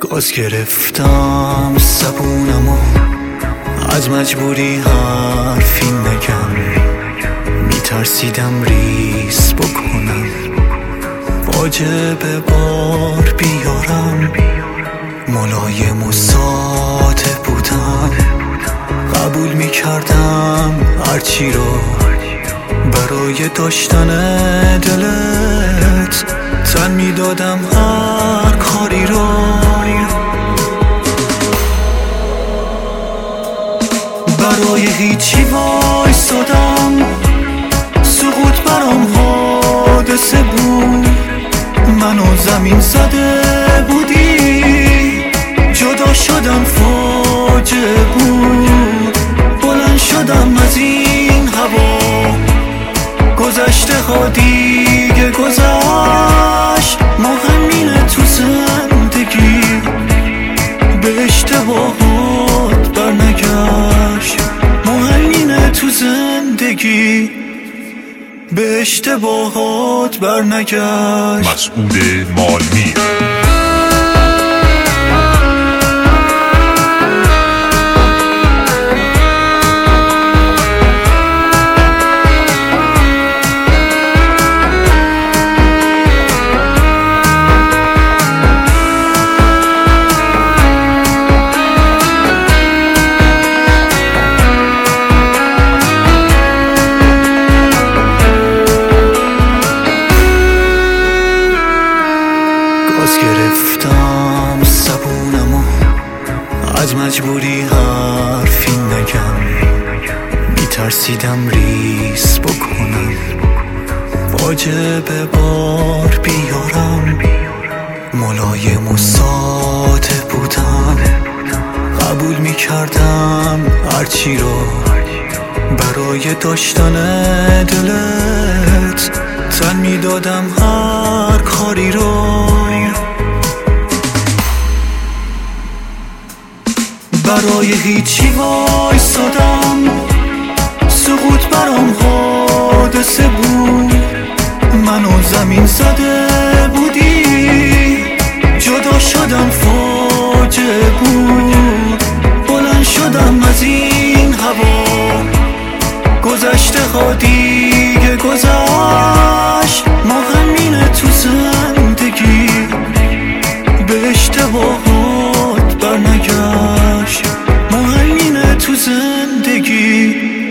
گاز گرفتم زبونمو، از مجبوری حرفی نگم. میترسیدم ریس بکنم، واجب بار بیارم. ملایم و ساده بودم، قبول میکردم هرچی رو برای داشتن دلت. تن میدادم هر کاری رو، برای هیچی وایستادم. سقوط برام حادثه بود، منو زمین زده بودی. جدا شدم فاجعه بود، بلند شدم از این هوا. گذشته ها دیگه گذشت، مهم اینه تو زندگی به اشتباهات برنگشت. مهم اینه تو زندگی به اشتباهات برنگشت. مسعود مالمی. گاز گرفتم زبونمو، از مجبوری حرفی نگم. میترسیدم ریس بکنم، واجب بار بیارم. ملایم و ساده بودم، قبول میکردم هرچی رو برای داشتن دلت. تن میدادم هر کاری رو، برای هیچی وایستادم. سقوط برام حادثه بود، منو زمین زده بودی. جدا شدم فاجعه بود، بلند شدم از این هوا. گذشته ها دیگه گذشت، مهم اینه تو زندگی به اشتباهات برنگشت. مهم اینه تو زندگی